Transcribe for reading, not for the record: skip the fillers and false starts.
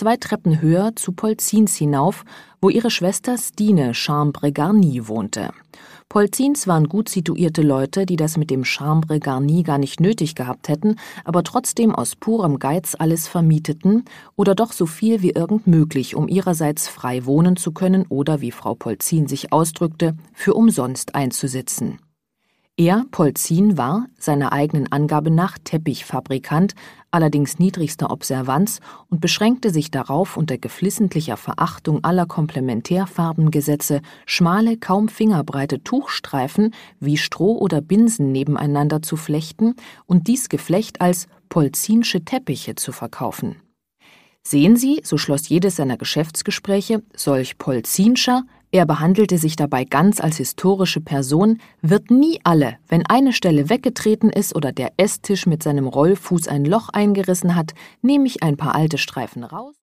2 Treppen höher zu Polzins hinauf, wo ihre Schwester Stine Chambre Garnie wohnte. Polzins waren gut situierte Leute, die das mit dem Chambre Garnie gar nicht nötig gehabt hätten, aber trotzdem aus purem Geiz alles vermieteten oder doch so viel wie irgend möglich, um ihrerseits frei wohnen zu können oder, wie Frau Polzin sich ausdrückte, für umsonst einzusitzen. Er, Polzin, war, seiner eigenen Angabe nach, Teppichfabrikant, allerdings niedrigster Observanz, und beschränkte sich darauf, unter geflissentlicher Verachtung aller Komplementärfarbengesetze schmale, kaum fingerbreite Tuchstreifen wie Stroh oder Binsen nebeneinander zu flechten und dies Geflecht als polzinsche Teppiche zu verkaufen. Sehen Sie, so schloss jedes seiner Geschäftsgespräche, solch polzinscher, er behandelte sich dabei ganz als historische Person, wird nie alle, wenn eine Stelle weggetreten ist oder der Esstisch mit seinem Rollfuß ein Loch eingerissen hat, nehme ich ein paar alte Streifen raus